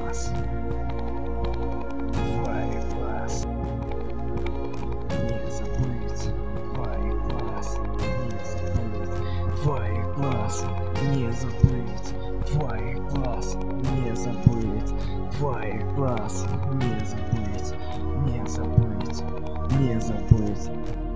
глаз. Твоих глаз. Не забыть. Твоих глаз. Не забыть. Твоих глаз. Не забыть. Твоих глаз. Не забыть. Твоих глаз. Не забыть. Не забыть. Не забыть.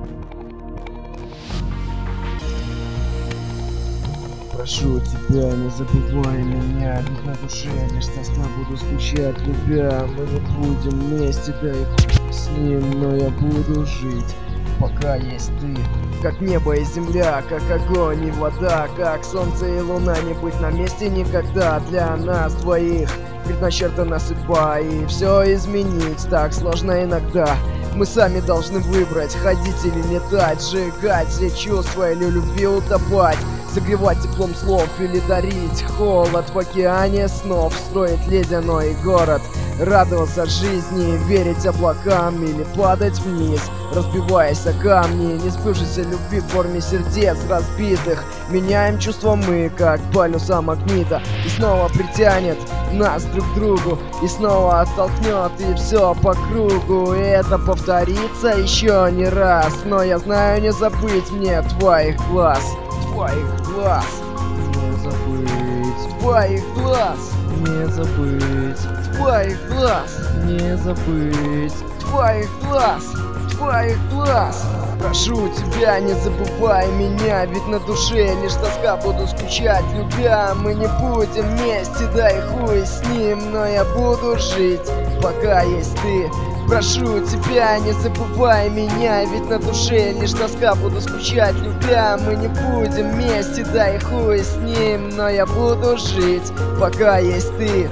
Прошу тебя, не забывай меня, ведь на душе лишь тоска, буду скучать, любя. Мы не будем вместе, да и хуй с ним, но я буду жить, пока есть ты. Как небо и земля, как огонь и вода, как солнце и луна, не быть на месте никогда. Для нас двоих предначертана судьба, и все изменить так сложно иногда. Мы сами должны выбрать, ходить или летать, сжигать все чувства или любви утопать, согревать теплом слов или дарить холод в океане снов, строить ледяной город, радоваться жизни, верить облакам или падать вниз, разбиваясь о камни, не сбывшейся любви в форме сердец разбитых. Меняем чувства мы, как полюса магнита, и снова притянет нас друг к другу, и снова оттолкнет, и все по кругу. И это повторится еще не раз, но я знаю, не забыть мне твоих глаз. Твоих глаз. Не забыть. Твоих глаз. Не забыть. Твоих глаз. Не забыть. Твоих глаз. Твоих глаз. Прошу тебя, не забывай меня, ведь на душе лишь тоска, буду скучать, любя. Мы не будем вместе, да и хуй с ним, но я буду жить, пока есть ты. Прошу тебя, не забывай меня, ведь на душе лишь тоска, буду скучать, любя. Мы не будем вместе, да и хуй с ним, но я буду жить, пока есть ты.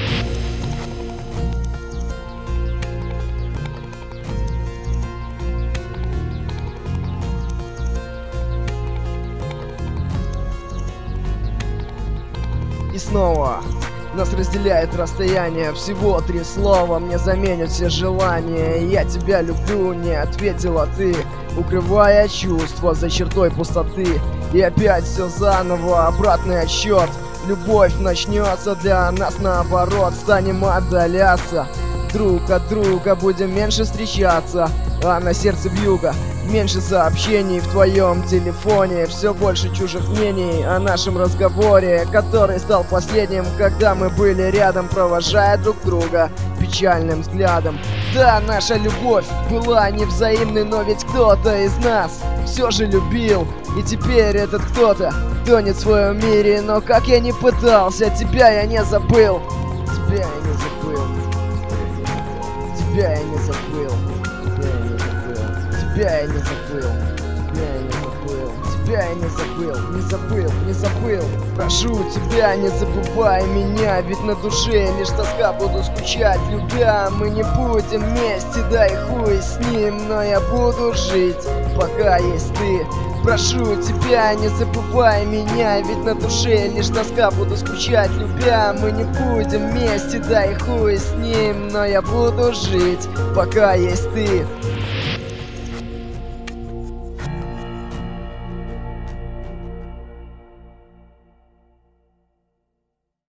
И снова нас разделяет расстояние, всего 3 слова мне заменят все желания. Я тебя люблю, не ответила ты, укрывая чувства за чертой пустоты. И опять все заново, обратный отсчет. Любовь начнется для нас наоборот, станем отдаляться друг от друга, будем меньше встречаться, а на сердце вьюга. Меньше сообщений в твоем телефоне, все больше чужих мнений о нашем разговоре, который стал последним, когда мы были рядом, провожая друг друга печальным взглядом. Да, наша любовь была невзаимной, но ведь кто-то из нас все же любил, и теперь этот кто-то тонет в своем мире. Но как я не пытался, тебя я не забыл. Тебя я не забыл. Тебя я не забыл. Тебя я не забыл. Тебя я не забыл. Тебя я не забыл. Не забыл, не забыл. Прошу тебя, не забывай меня, ведь на душе лишь тоска, буду скучать, любя. Мы не будем вместе, да и хуй с ним, но я буду жить, пока есть ты. Прошу тебя, не забывай меня, ведь на душе лишь тоска, буду скучать, любя. Мы не будем вместе, да и хуй с ним, но я буду жить, пока есть ты.